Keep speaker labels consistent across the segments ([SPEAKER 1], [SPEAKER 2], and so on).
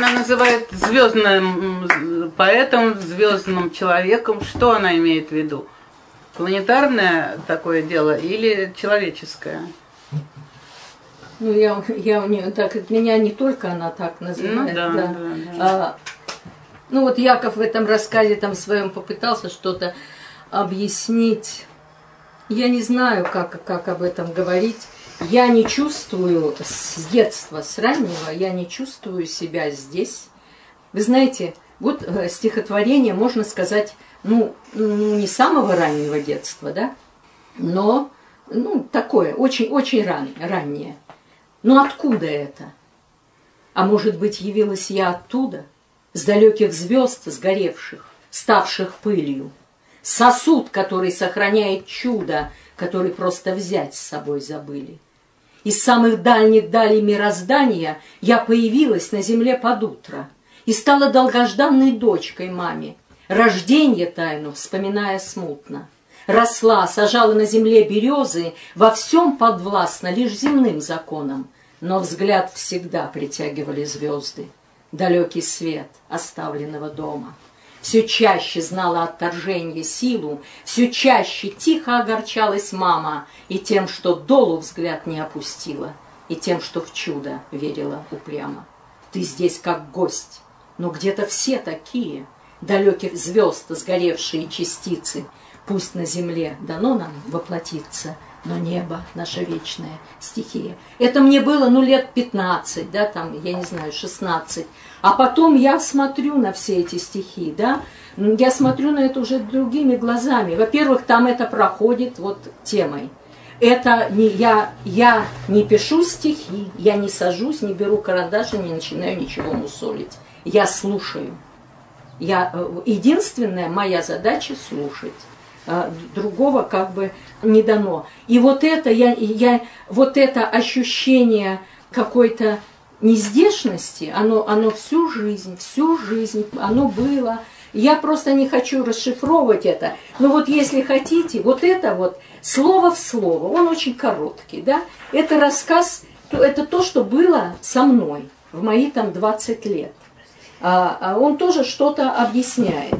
[SPEAKER 1] она называет звездным поэтом, звездным человеком. Что она имеет в виду? Планетарное такое дело или человеческое?
[SPEAKER 2] Ну, я у нее так, от меня не только она так называет.
[SPEAKER 1] Ну, да,
[SPEAKER 2] да.
[SPEAKER 1] Да, да.
[SPEAKER 2] Ну, вот Яков в этом рассказе там своем попытался что-то объяснить. Я не знаю, как об этом говорить. Я не чувствую с детства, с раннего, я не чувствую себя здесь. Вы знаете, вот стихотворение, можно сказать, ну не самого раннего детства, да, но, такое, очень раннее. Но откуда это? А может быть, явилась я оттуда, с далеких звезд сгоревших, ставших пылью? Сосуд, который сохраняет чудо, который просто взять с собой забыли. Из самых дальних далей мироздания я появилась на земле под утро и стала долгожданной дочкой маме, рожденье тайну вспоминая смутно. Росла, сажала на земле березы, во всем подвластна лишь земным законам, но взгляд всегда притягивали звезды, далекий свет оставленного дома. Все чаще знала отторжение силу, все чаще тихо огорчалась мама и тем, что долу взгляд не опустила, и тем, что в чудо верила упрямо. Ты здесь как гость, но где-то все такие, далеких звезд сгоревшие частицы. Пусть на земле дано нам воплотиться, но небо — наша вечная стихия. Это мне было, лет 15, да, там, я не знаю, 16. А потом я смотрю на все эти стихи, да, я смотрю на это уже другими глазами. Во-первых, там это проходит вот темой. Это не, я не пишу стихи, я не сажусь, не беру карандаш и не начинаю ничего мусолить. Я слушаю. Единственная моя задача — слушать. Другого как бы не дано. И вот это, вот это ощущение какой-то нездешности, оно всю жизнь, оно было. Я просто не хочу расшифровывать это. Но вот если хотите, вот это вот слово в слово, он очень короткий, да? Это рассказ, это то, что было со мной в мои там 20 лет. Он тоже что-то объясняет.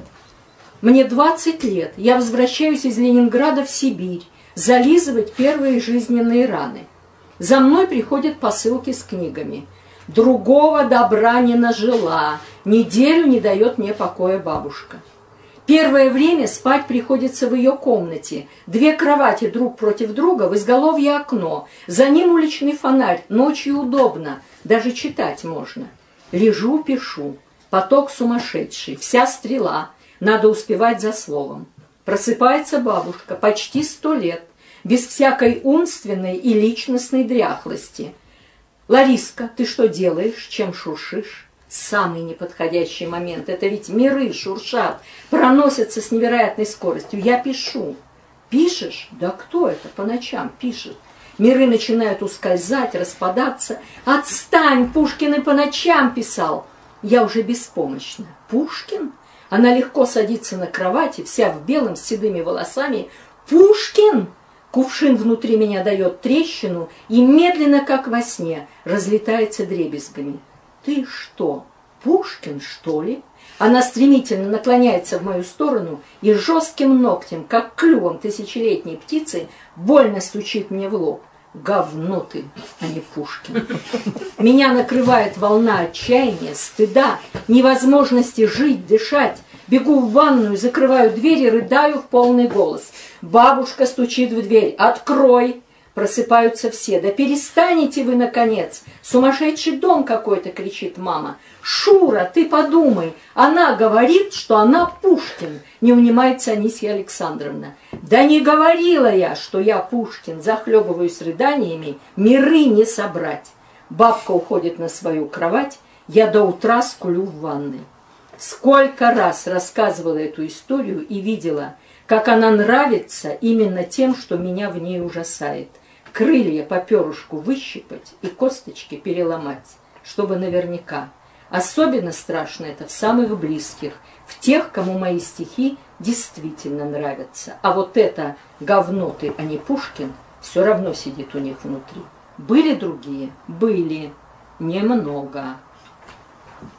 [SPEAKER 2] Мне 20 лет, я возвращаюсь из Ленинграда в Сибирь, зализывать первые жизненные раны. За мной приходят посылки с книгами. Другого добра не нажила, неделю не дает мне покоя бабушка. Первое время спать приходится в ее комнате. 2 кровати друг против друга, в изголовье окно. За ним уличный фонарь, ночью удобно, даже читать можно. Лежу, пишу, поток сумасшедший, вся стрела. Надо успевать за словом. Просыпается бабушка, почти 100 лет, без всякой умственной и личностной дряхлости. «Лариска, ты что делаешь? Чем шуршишь?» Самый неподходящий момент. Это ведь миры шуршат, проносятся с невероятной скоростью. Я пишу. «Пишешь? Да кто это по ночам пишет?» Миры начинают ускользать, распадаться. «Отстань! Пушкин и по ночам писал!» Я уже беспомощна. «Пушкин?» Она легко садится на кровати, вся в белом, с седыми волосами. «Пушкин!» Кувшин внутри меня дает трещину и медленно, как во сне, разлетается дребезгами. «Ты что, Пушкин, что ли?» Она стремительно наклоняется в мою сторону и жестким ногтем, как клювом тысячелетней птицы, больно стучит мне в лоб. «Говно ты, а не Пушкин!» Меня накрывает волна отчаяния, стыда, невозможности жить, дышать. Бегу в ванную, закрываю дверь и рыдаю в полный голос. Бабушка стучит в дверь. «Открой!» Просыпаются все. «Да перестанете вы, наконец! Сумасшедший дом какой-то!» — кричит мама. «Шура, ты подумай! Она говорит, что она Пушкин!» — не унимается Анисья Александровна. «Да не говорила я, что я Пушкин!» — захлебываюсь рыданиями. «Миры не собрать!» Бабка уходит на свою кровать. Я до утра скулю в ванной. Сколько раз рассказывала эту историю и видела, как она нравится именно тем, что меня в ней ужасает. Крылья по перышку выщипать и косточки переломать, чтобы наверняка. Особенно страшно это в самых близких, в тех, кому мои стихи действительно нравятся. А вот это «говно ты, а не Пушкин» все равно сидит у них внутри. Были другие? Были. Немного.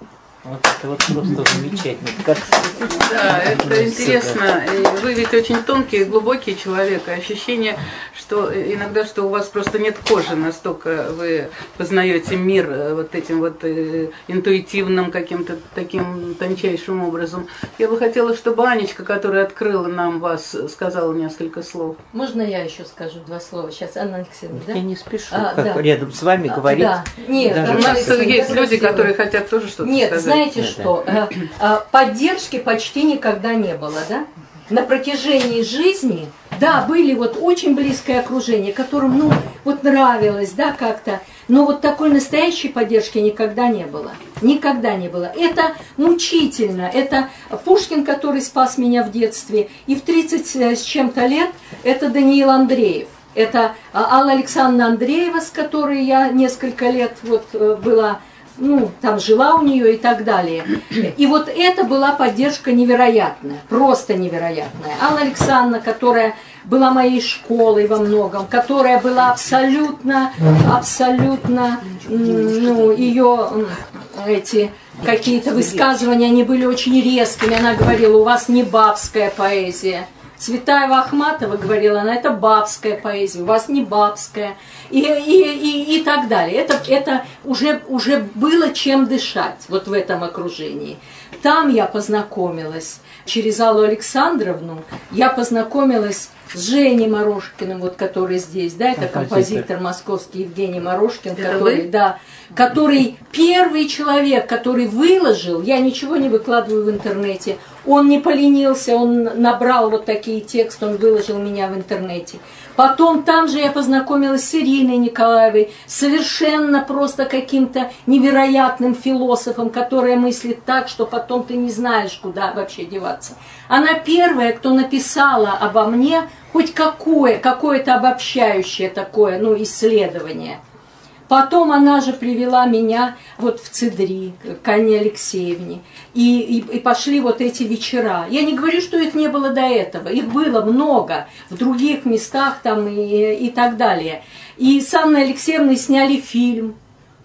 [SPEAKER 3] Вот это вот просто замечательно. Как...
[SPEAKER 1] Да, это интересно. И вы ведь очень тонкий и глубокий человек. И ощущение, что иногда, что у вас просто нет кожи, настолько вы познаете мир вот этим вот интуитивным каким-то таким тончайшим образом. Я бы хотела, чтобы Анечка, которая открыла нам вас, сказала несколько слов.
[SPEAKER 2] Можно я еще скажу 2 слова? Сейчас, Анна Алексеевна, да?
[SPEAKER 3] Я не спешу, как
[SPEAKER 2] да.
[SPEAKER 3] рядом с вами говорить.
[SPEAKER 2] Да. Нет,
[SPEAKER 3] даже
[SPEAKER 1] У нас
[SPEAKER 2] Анна
[SPEAKER 1] есть люди,
[SPEAKER 2] красиво.
[SPEAKER 1] которые хотят тоже что-то
[SPEAKER 2] Нет,
[SPEAKER 1] сказать.
[SPEAKER 2] знаете что? Поддержки почти никогда не было, да? На протяжении жизни, да, были вот очень близкое окружение, которым, ну, вот нравилось, да, как-то, но вот такой настоящей поддержки никогда не было. Никогда не было. Это мучительно. Это Пушкин, который спас меня в детстве, и в 30 с чем-то лет это Даниил Андреев. Это Алла Александровна Андреева, с которой я несколько лет вот была, ну, там жила у нее и так далее. И вот это была поддержка невероятная, просто невероятная. Алла Александровна, которая была моей школой во многом, которая была абсолютно, ну, ее эти какие-то высказывания, они были очень резкими. Она говорила, у вас не бабская поэзия. Цветаева Ахматова говорила, она это бабская поэзия, у вас не бабская, и так далее. Это уже было чем дышать вот в этом окружении. Там я познакомилась, через Аллу Александровну, я познакомилась с Женей Морошкиным, вот, который здесь, да, это композитор московский Евгений Морошкин, который первый человек, который выложил, я ничего не выкладываю в интернете, он не поленился, он набрал вот такие тексты, он выложил меня в интернете. Потом там же я познакомилась с Ириной Николаевой, совершенно просто каким-то невероятным философом, которая мыслит так, что потом ты не знаешь, куда вообще деваться. Она первая, кто написала обо мне хоть какое-то обобщающее такое, ну, исследование. Потом она же привела меня вот в Цидри, к Анне Алексеевне, и пошли вот эти вечера. Я не говорю, что их не было до этого, их было много в других местах там и так далее. И с Анной Алексеевной сняли фильм,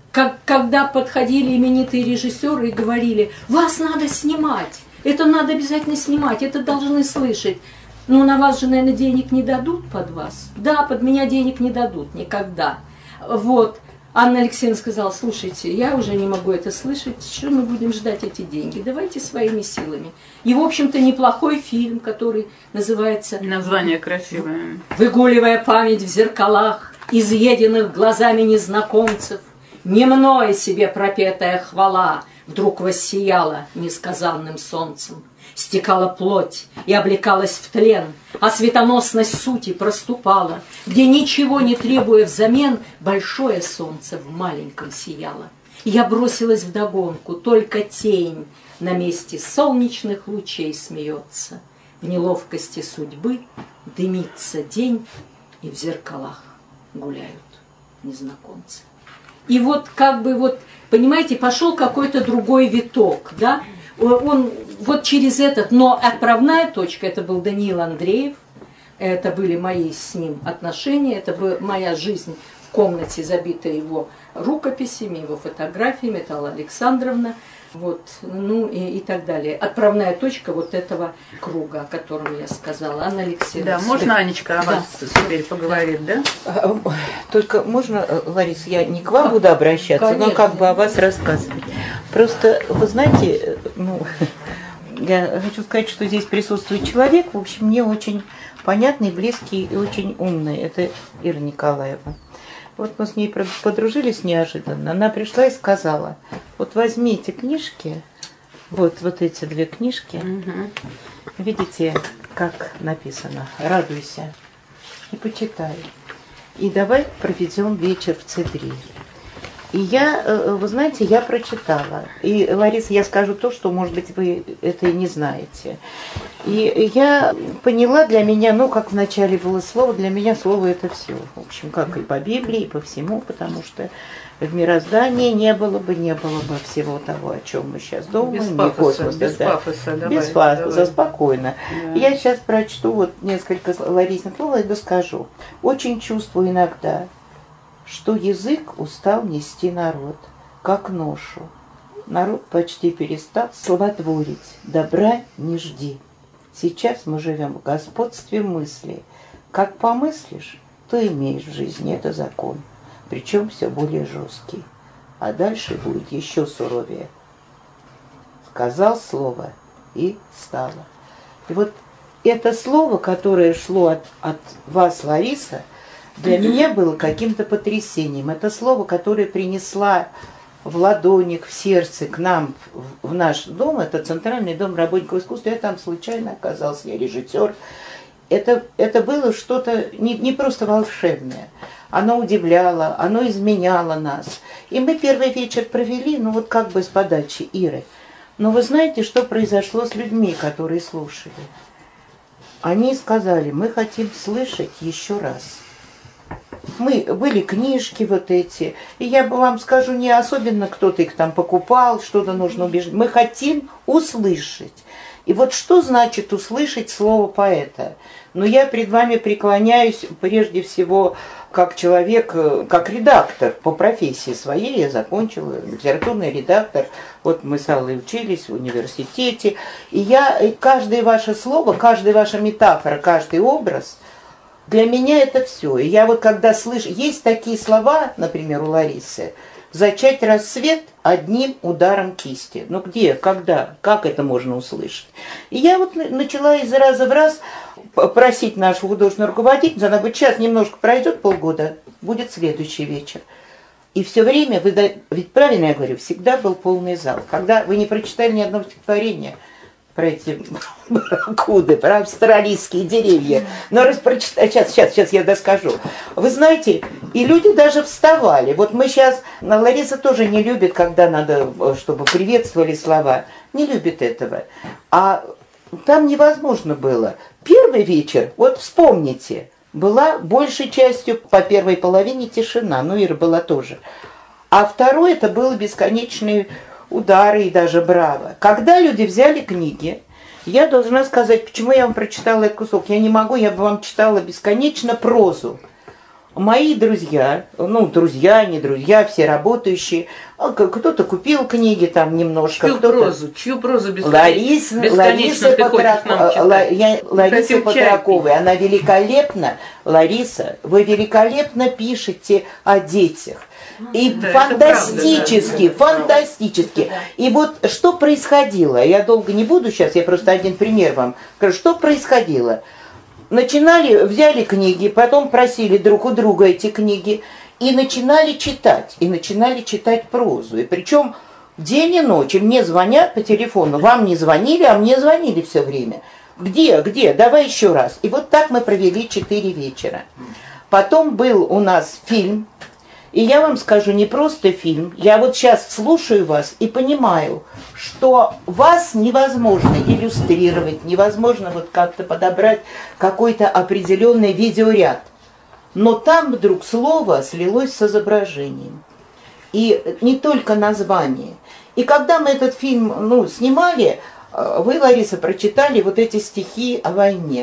[SPEAKER 2] когда подходили именитые режиссеры и говорили, вас надо снимать, это надо обязательно снимать, это должны слышать. Ну, на вас же, наверное, денег не дадут под вас? Да, под меня денег не дадут никогда. Вот. Анна Алексеевна сказала, слушайте, я уже не могу это слышать, что мы будем ждать эти деньги, давайте своими силами. И, в общем-то, неплохой фильм, который называется...
[SPEAKER 1] Название красивое.
[SPEAKER 2] «Выгуливая память в зеркалах, изъеденных глазами незнакомцев, не мной себе пропетая хвала вдруг воссияла несказанным солнцем. Стекала плоть и облекалась в тлен, а светоносность сути проступала, где, ничего не требуя взамен, большое солнце в маленьком сияло. Я бросилась вдогонку, только тень на месте солнечных лучей смеется. В неловкости судьбы дымится день, и в зеркалах гуляют незнакомцы. И вот как бы вот, понимаете, пошел какой-то другой виток, да? Он вот через этот, но отправная точка, это был Даниил Андреев, это были мои с ним отношения, это была моя жизнь в комнате, забитая его рукописями, его фотографиями, это Алла Александровна, вот, ну и так далее. Отправная точка вот этого круга, о котором я сказала. Анна Алексеевна.
[SPEAKER 1] Да, можно Анечка о вас теперь поговорит, да?
[SPEAKER 3] Только можно, Лариса, я не к вам буду обращаться,
[SPEAKER 2] Конечно.
[SPEAKER 3] но как бы о вас рассказывать. Просто, вы знаете, ну, я хочу сказать, что здесь присутствует человек, в общем, мне очень понятный, близкий и очень умный. Это Ира Николаева. Вот мы с ней подружились неожиданно. Она пришла и сказала, вот возьми эти книжки, вот эти 2 книжки, видите, как написано, радуйся, и почитай. И давай проведем вечер в Цидри. И я, вы знаете, я прочитала. И, Лариса, я скажу то, что, может быть, вы это и не знаете. И я поняла, для меня, ну, как вначале было слово, для меня слово это все. В общем, как и по Библии, и по всему, потому что в мироздании не было бы всего того, о чем мы сейчас думаем.
[SPEAKER 1] Без пафоса, давай.
[SPEAKER 3] Без пафоса, спокойно. Да. Я сейчас прочту вот несколько Ларисных слов и доскажу. Очень чувствую иногда, что язык устал нести народ, как ношу. Народ почти перестал словотворить. Добра не жди. Сейчас мы живем в господстве мысли. Как помыслишь, то имеешь в жизни. Это закон. Причем все более жесткий. А дальше будет еще суровее. Сказал слово и стало. И вот это слово, которое шло от вас, Лариса, для меня было каким-то потрясением. Это слово, которое принесла в ладонях, в сердце к нам, в наш дом, это Центральный дом работников искусства, я там случайно оказался, я режиссер. Это было что-то не просто волшебное. Оно удивляло, оно изменяло нас. И мы первый вечер провели, ну вот как бы с подачи Иры. Но вы знаете, что произошло с людьми, которые слушали? Они сказали, мы хотим слышать еще раз. Были книжки вот эти, и я бы вам скажу, не особенно кто-то их там покупал, что-то нужно убежать. Мы хотим услышать. И вот что значит услышать слово поэта? Но я пред вами преклоняюсь прежде всего как человек, как редактор по профессии своей. Я закончила литературный редактор. Вот мы с Аллой учились в университете. И каждое ваше слово, каждая ваша метафора, каждый образ, для меня это все. И я вот когда слышу, есть такие слова, например, у Ларисы, зачать рассвет одним ударом кисти. Ну где, когда, как это можно услышать? И я вот начала из раза в раз просить нашу художественную руководительницу, она говорит, сейчас немножко пройдет полгода, будет следующий вечер. И все время, ведь правильно я говорю, всегда был полный зал. Когда вы не прочитали ни одного стихотворения про эти барракуды, про австралийские деревья. Но сейчас я доскажу. Вы знаете, и люди даже вставали. Вот мы сейчас, Лариса тоже не любит, когда надо, чтобы приветствовали слова. Не любит этого. А там невозможно было. Первый вечер, вот вспомните, была большей частью по первой половине тишина. Ну, Ира была тоже. А второй это было бесконечные удары и даже браво. Когда люди взяли книги, я должна сказать, почему я вам прочитала этот кусок. Я не могу, я бы вам читала бесконечно прозу. Мои друзья, друзья, не друзья, все работающие, кто-то купил книги там немножко.
[SPEAKER 1] Чью прозу бесконечно?
[SPEAKER 3] Лариса Патраковой, она великолепна, Лариса, вы великолепно пишете о детях. И да, фантастически. И вот что происходило, я долго не буду сейчас, я просто один пример вам скажу, что происходило. Взяли книги, потом просили друг у друга эти книги, и начинали читать прозу. И причем день и ночь, и мне звонят по телефону, вам не звонили, а мне звонили все время. Где, давай еще раз. И вот так мы провели 4 вечера. Потом был у нас фильм. И я вам скажу, не просто фильм, я вот сейчас слушаю вас и понимаю, что вас невозможно иллюстрировать, невозможно вот как-то подобрать какой-то определенный видеоряд. Но там вдруг слово слилось с изображением. И не только название. И когда мы этот фильм снимали, вы, Лариса, прочитали вот эти стихи о войне.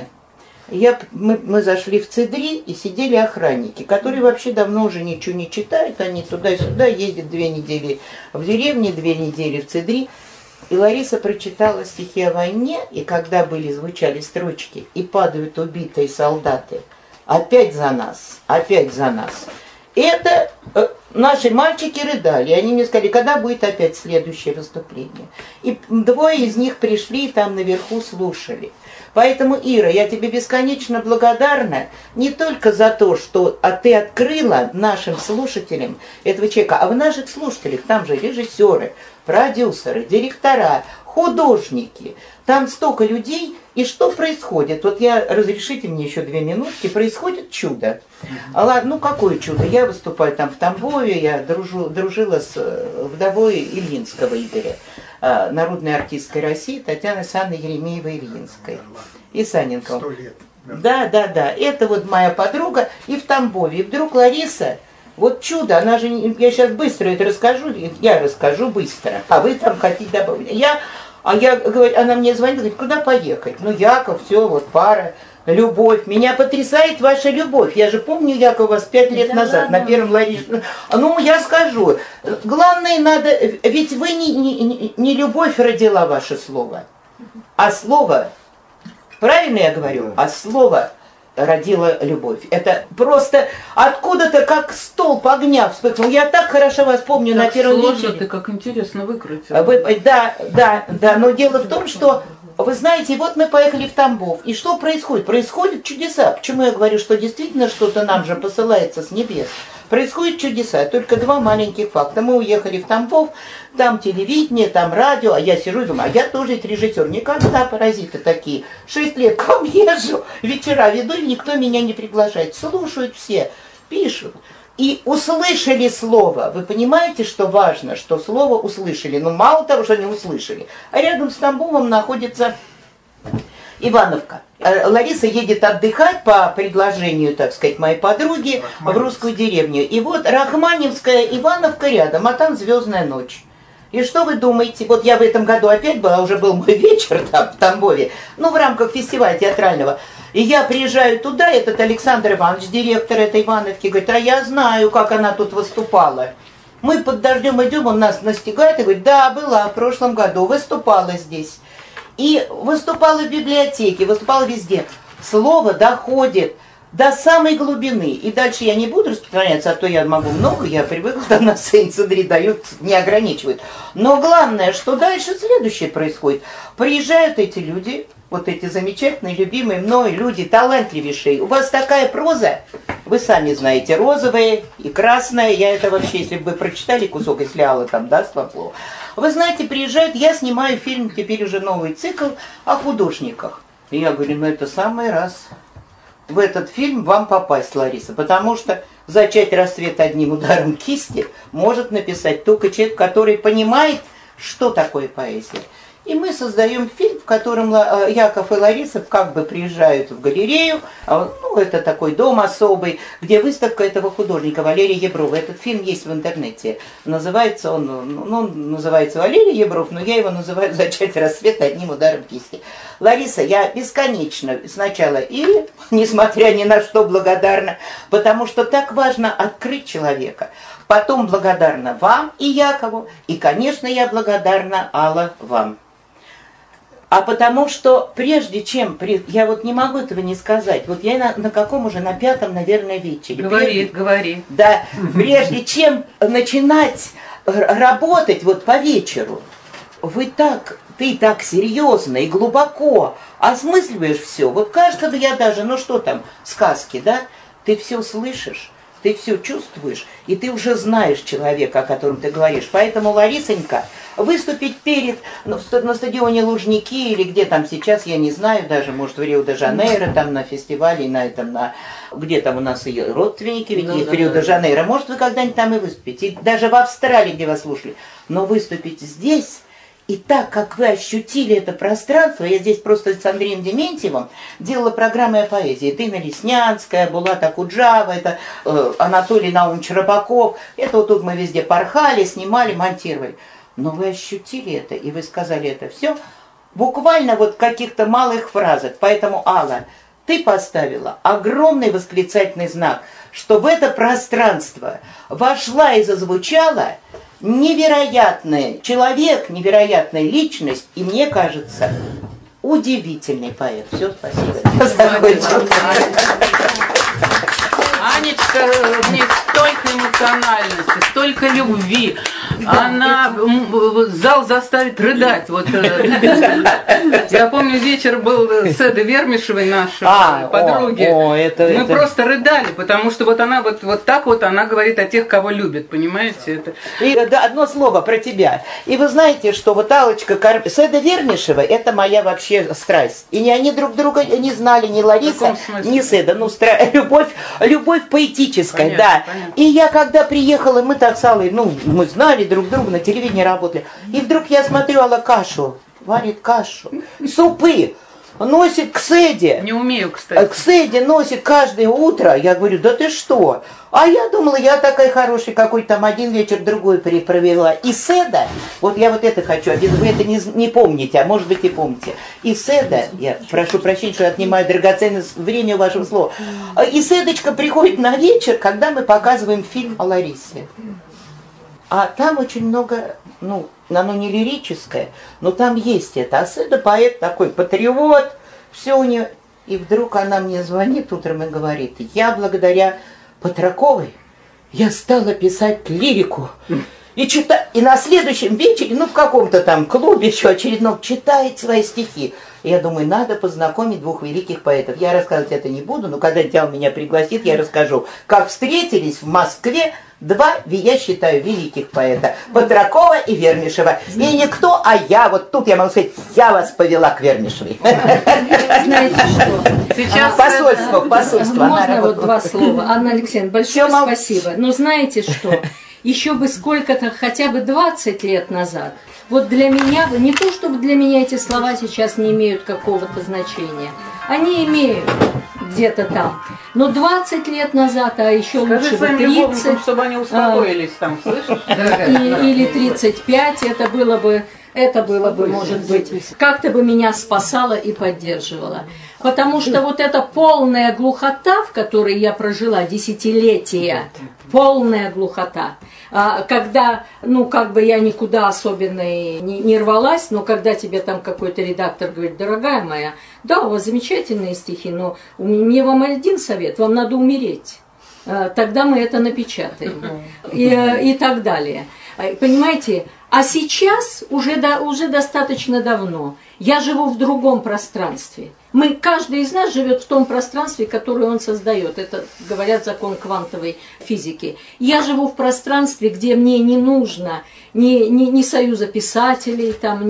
[SPEAKER 3] Мы зашли в Цедри, и сидели охранники, которые вообще давно уже ничего не читают, они туда-сюда ездят 2 недели в деревне, 2 недели в Цедри. И Лариса прочитала стихи о войне, и когда звучали строчки «И падают убитые солдаты, опять за нас, опять за нас». Это наши мальчики рыдали, они мне сказали, когда будет опять следующее выступление. И 2 из них пришли, там наверху слушали. Поэтому, Ира, я тебе бесконечно благодарна не только за то, что ты открыла нашим слушателям этого человека, а в наших слушателях там же режиссеры, продюсеры, директора, художники, там столько людей, и что происходит? Вот разрешите мне еще 2 минутки, происходит чудо. Какое чудо? Я выступаю там в Тамбове, я дружила с вдовой Ильинского Игоря, народной артисткой России, Татьяной Санной Еремеевой-Ильинской. И Саненко.
[SPEAKER 4] 100 лет.
[SPEAKER 3] Да. Это вот моя подруга. И в Тамбове. И вдруг Лариса, вот чудо, она же, я сейчас быстро это расскажу, я расскажу быстро, а вы там хотите добавить. Я говорю, она мне звонит, говорит, куда поехать? Яков, все, вот пара. любовь. Меня потрясает ваша любовь. Я же помню, Яков, у вас 5 лет назад на первом Ларисе. Ну, я скажу. Главное, надо... Ведь вы не любовь родила ваше слово, а слово... Правильно я говорю? А слово родило любовь. Это просто откуда-то как столб огня вспыхнул. Я так хорошо вас помню так на первом вечере.
[SPEAKER 1] Ты как интересно выкрутил.
[SPEAKER 3] Да. Но дело в том, что вы знаете, вот мы поехали в Тамбов. И что происходит? Происходят чудеса. Почему я говорю, что действительно что-то нам же посылается с небес? Происходят чудеса. Только 2 маленьких факта. Мы уехали в Тамбов, там телевидение, там радио, а я сижу и думаю, а я тоже ведь режиссер. Никогда паразиты такие. 6 лет к вам езжу, вечера веду, и никто меня не приглашает. Слушают все, пишут. И услышали слово. Вы понимаете, что важно, что слово услышали? Ну, мало того, что они услышали. А рядом с Тамбовом находится Ивановка. Лариса едет отдыхать по предложению, так сказать, моей подруги в русскую деревню. И вот Рахманинская Ивановка рядом, а там «Звездная ночь». И что вы думаете? Вот я в этом году опять была, уже был мой вечер там, в Тамбове, ну, в рамках фестиваля театрального. И я приезжаю туда, этот Александр Иванович, директор этой Ивановки, говорит, а я знаю, как она тут выступала. Мы под дождем идем, он нас настигает и говорит, да, была в прошлом году, выступала здесь. И выступала в библиотеке, выступала везде. Слово доходит до самой глубины. И дальше я не буду распространяться, а то я могу много, я привыкла, там на сцене цедри дают, не ограничивают. Но главное, что дальше следующее происходит. Приезжают эти люди, вот эти замечательные, любимые мной люди, талантливейшие. У вас такая проза, вы сами знаете, розовая и красная. Я это вообще, если бы вы прочитали кусок, если Алла там даст вам слово. Вы знаете, приезжают, я снимаю фильм, теперь уже новый цикл о художниках. И я говорю, ну это самый раз в этот фильм вам попасть, Лариса, потому что «Зачать рассвет одним ударом кисти» может написать только человек, который понимает, что такое поэзия. И мы создаем фильм, в котором Яков и Лариса как бы приезжают в галерею, ну, это такой дом особый, где выставка этого художника Валерия Еброва. Этот фильм есть в интернете. Называется он, называется Валерий Ебров, но я его называю «Зачать рассвет одним ударом кисти». Лариса, я бесконечно сначала и, несмотря ни на что, благодарна, потому что так важно открыть человека. Потом благодарна вам и Якову, и, конечно, я благодарна, Алла, вам. А потому что прежде чем... Я вот не могу этого не сказать. Вот я на каком уже, на 5-м, наверное, вечере.
[SPEAKER 1] Говори.
[SPEAKER 3] Да, прежде чем начинать работать вот по вечеру, ты так серьезно и глубоко осмысливаешь все. Вот кажется, я даже, ну что там, сказки, да? Ты все слышишь, ты все чувствуешь, и ты уже знаешь человека, о котором ты говоришь. Поэтому, Ларисонька, выступить на стадионе Лужники или где там сейчас, я не знаю, даже, может, в Рио-де-Жанейро, там на фестивале, где там у нас и родственники, ведь есть в Рио-де-Жанейро, может, вы когда-нибудь там и выступите, и даже в Австралии, где вас слушали, но выступить здесь. И так, как вы ощутили это пространство, я здесь просто с Андреем Дементьевым делала программы о поэзии. Дына Леснянская, Булат Акуджава, это Анатолий Наумович Рыбаков. Это вот тут мы везде порхали, снимали, монтировали. Но вы ощутили это, и вы сказали это все буквально вот в каких-то малых фразах. Поэтому, Алла, ты поставила огромный восклицательный знак, что в это пространство вошла и зазвучала невероятный человек, невероятная личность, и мне кажется, удивительный поэт. Все, спасибо.
[SPEAKER 1] Анечка, в ней столько эмоциональности, столько любви. Она зал заставит рыдать. Вот, я помню, вечер был с Эдой Вермишевой, нашей подруги. Мы просто рыдали, потому что вот она вот так вот она говорит о тех, кого любит, понимаете? Это...
[SPEAKER 3] И одно слово про тебя. И вы знаете, что вот Аллочка с Эдой Вермишевой, это моя вообще страсть. И они друг друга не знали, ни Лариса, ни с Эдой. Ну, любовь поэтическая, понятно, да. Понятно. И я когда приехала, мы так с Аллой, мы знали друг друга, на телевидении работали. И вдруг я смотрю, Алла кашу, варит кашу, супы. носит к Седе.
[SPEAKER 1] Не умею, кстати.
[SPEAKER 3] К Седе носит каждое утро. Я говорю, да ты что? А я думала, я такая хорошая, какой-то там один вечер, другой провела. И Седа, вот я вот это хочу, вы это не помните, а может быть и помните. И Седа, я прошу прощения, что я отнимаю драгоценное время вашего слова. И Седочка приходит на вечер, когда мы показываем фильм о Ларисе. А там очень много, ну, оно не лирическое, но там есть это. А Седа поэт такой, патриот, все у нее. И вдруг она мне звонит утром и говорит, я благодаря Патраковой я стала писать лирику. И на следующем вечере, ну в каком-то там клубе еще очередном, читает свои стихи. И я думаю, надо познакомить двух великих поэтов. Я рассказывать это не буду, но когда Дял меня пригласит, я расскажу, как встретились в Москве два, я считаю, великих поэта. Патракова и Вермишева. И никто, а я, вот тут я могу сказать, я вас повела к Вермишевой.
[SPEAKER 2] Знаете что?
[SPEAKER 1] Сейчас
[SPEAKER 3] Посольство.
[SPEAKER 2] Можно вот два слова? Анна Алексеевна, большое спасибо. Но знаете что? Еще бы сколько-то, хотя бы 20 лет назад, вот для меня, не то чтобы для меня эти слова сейчас не имеют какого-то значения, они имеют где-то там, но 20 лет назад, а еще лучше бы 30,
[SPEAKER 1] чтобы они успокоились там, слышишь?
[SPEAKER 2] Или 35, это было бы, может быть, как-то бы меня спасало и поддерживало. Потому что вот эта полная глухота, в которой я прожила десятилетия, полная глухота, когда, ну, как бы я никуда особенно и не рвалась, но когда тебе там какой-то редактор говорит, дорогая моя, да, у вас замечательные стихи, но мне вам один совет, вам надо умереть. Тогда мы это напечатаем. И так далее. Понимаете? А сейчас, уже достаточно давно, я живу в другом пространстве. Каждый из нас живет в том пространстве, которое он создает. Это, говорят, закон квантовой физики. Я живу в пространстве, где мне не нужно ни союза писателей, там,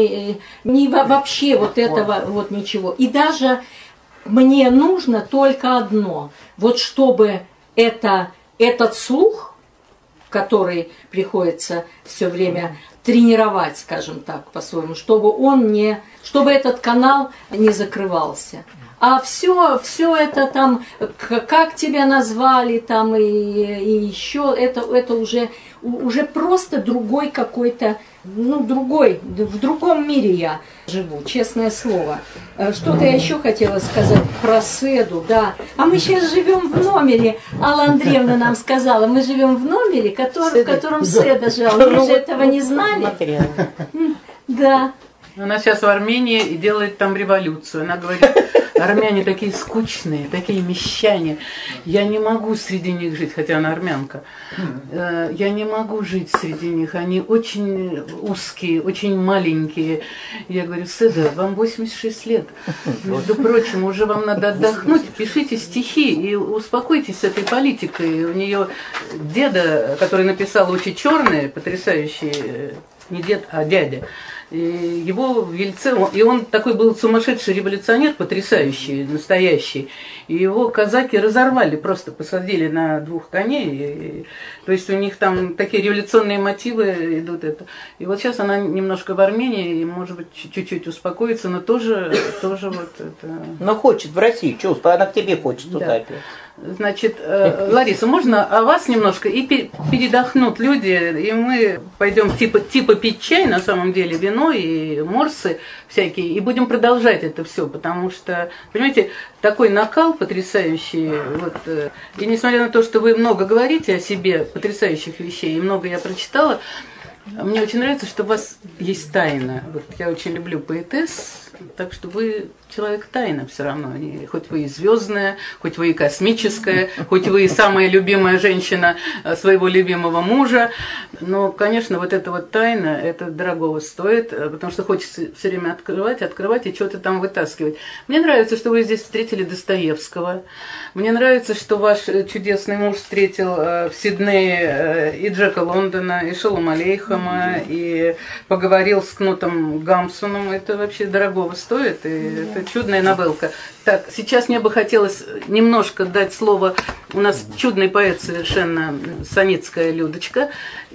[SPEAKER 2] ни вообще вот этого вот ничего. И даже мне нужно только одно. Вот чтобы этот слух, который приходится все время тренировать, скажем так, по-своему, чтобы этот канал не закрывался. А все это там, как тебя назвали там и еще, это уже просто другой какой-то, в другом мире я живу, честное слово. Что-то я еще хотела сказать про Седу, да. А мы сейчас живем в номере, Алла Андреевна нам сказала, мы живем в номере, в котором Седа жил. Мы же этого не знали. Да.
[SPEAKER 1] Она сейчас в Армении и делает там революцию. Она говорит, армяне такие скучные, такие мещане. Я не могу среди них жить, хотя она армянка. Я не могу жить среди них. Они очень узкие, очень маленькие. Я говорю, Седа, вам 86 лет. Между прочим, уже вам надо отдохнуть. Пишите стихи и успокойтесь с этой политикой. У нее деда, который написал «Очи черные», потрясающий, не дед, а дядя. И его в Ельце, и он такой был сумасшедший революционер, потрясающий, настоящий. И его казаки разорвали, просто посадили на двух коней. То есть у них там такие революционные мотивы идут. И вот сейчас она немножко в Армении, и может быть чуть-чуть успокоится, но тоже вот это...
[SPEAKER 3] Но хочет в России, чувство, она к тебе хочет туда опять.
[SPEAKER 1] Значит, Лариса, можно о вас немножко, и передохнут люди, и мы пойдем типа пить чай, на самом деле, вино и морсы всякие, и будем продолжать это все, потому что, понимаете, такой накал потрясающий, вот, и несмотря на то, что вы много говорите о себе, потрясающих вещей, и много я прочитала, мне очень нравится, что у вас есть тайна. Вот я очень люблю поэтесс, так что вы человек тайна все равно. И хоть вы и звездная, хоть вы и космическая, хоть вы и самая любимая женщина своего любимого мужа. Но, конечно, вот эта вот тайна, это дорогого стоит, потому что хочется все время открывать и что-то там вытаскивать. Мне нравится, что вы здесь встретили Достоевского. Мне нравится, что ваш чудесный муж встретил в Сиднее и Джека Лондона, и Шолома Алейхема, и поговорил с Кнутом Гамсуном. Это вообще дорогого стоит, и это чудная новелка. Так, сейчас мне бы хотелось немножко дать слово. У нас чудный поэт совершенно, Саницкая Людочка. И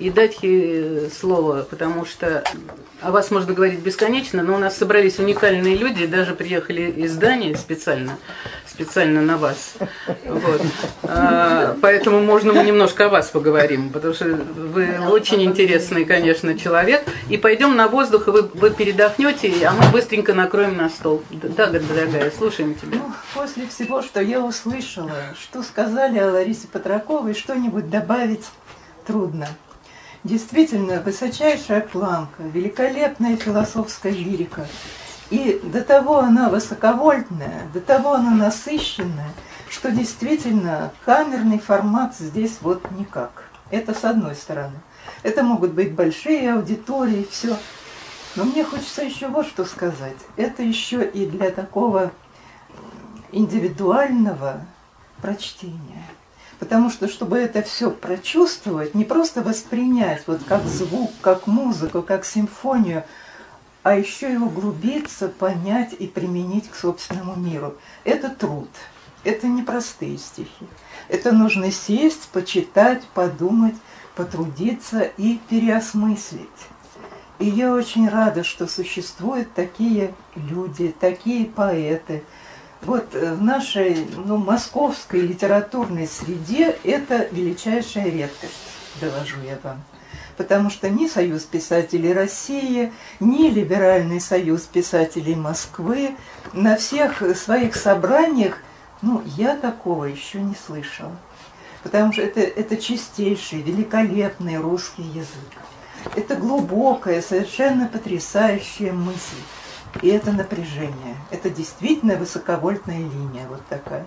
[SPEAKER 1] дать ей слово, потому что о вас можно говорить бесконечно, но у нас собрались уникальные люди, даже приехали из Дании специально на вас. Вот. Поэтому можно мы немножко о вас поговорим, потому что вы очень интересный, конечно, человек. И пойдем на воздух, и вы передохнете, а мы быстренько накроем на стол. Да, дорогая, слушаем тебя.
[SPEAKER 4] Ну, после всего, что я услышала, что сказали о Ларисе Петраковой, что-нибудь добавить трудно. Действительно, высочайшая планка, великолепная философская лирика. И до того она высоковольтная, до того она насыщенная, что действительно камерный формат здесь вот никак. Это с одной стороны. Это могут быть большие аудитории, все. Но мне хочется еще вот что сказать. Это еще и для такого индивидуального прочтения. Потому что, чтобы это все прочувствовать, не просто воспринять вот как звук, как музыку, как симфонию, а еще и углубиться, понять и применить к собственному миру. Это труд, это непростые стихи. Это нужно сесть, почитать, подумать, потрудиться и переосмыслить. И я очень рада, что существуют такие люди, такие поэты. Вот в нашей московской литературной среде это величайшая редкость, доложу я вам. Потому что ни Союз писателей России, ни Либеральный союз писателей Москвы на всех своих собраниях, я такого еще не слышала. Потому что это чистейший, великолепный русский язык. Это глубокая, совершенно потрясающая мысль. И это напряжение. Это действительно высоковольтная линия вот такая.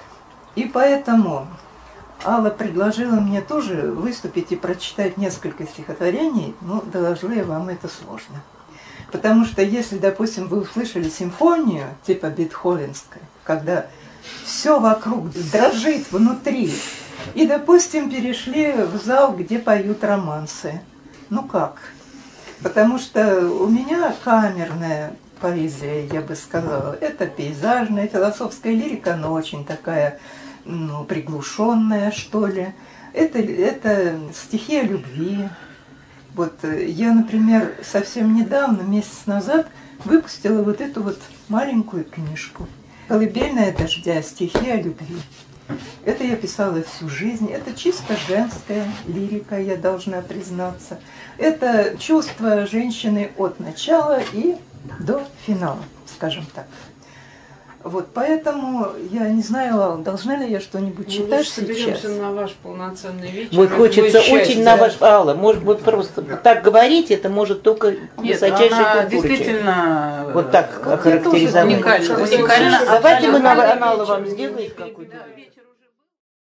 [SPEAKER 4] И поэтому Алла предложила мне тоже выступить и прочитать несколько стихотворений, но доложу я вам, это сложно. Потому что если, допустим, вы услышали симфонию, типа бетховенской, когда все вокруг дрожит внутри, и, допустим, перешли в зал, где поют романсы, как? Потому что у меня камерная поэзия, я бы сказала, это пейзажная, философская лирика, но очень такая, приглушенная, что ли. Это стихи о любви. Вот я, например, совсем недавно, месяц назад, выпустила вот эту вот маленькую книжку «Колыбельная дождя. Стихи о любви». Это я писала всю жизнь. Это чисто женская лирика, я должна признаться. Это чувство женщины от начала и до финала, скажем так. Вот, поэтому я не знаю, должна ли я что-нибудь читать сейчас.
[SPEAKER 5] Соберемся на ваш полноценный вечер.
[SPEAKER 3] Вот хочется очень на ваш... Алла, может быть, просто так говорить, это может только высочайшая культура.
[SPEAKER 1] Действительно...
[SPEAKER 3] Вот так охарактеризовать.
[SPEAKER 1] Уникально.
[SPEAKER 3] Давайте мы Алла вам сделаем какую-то...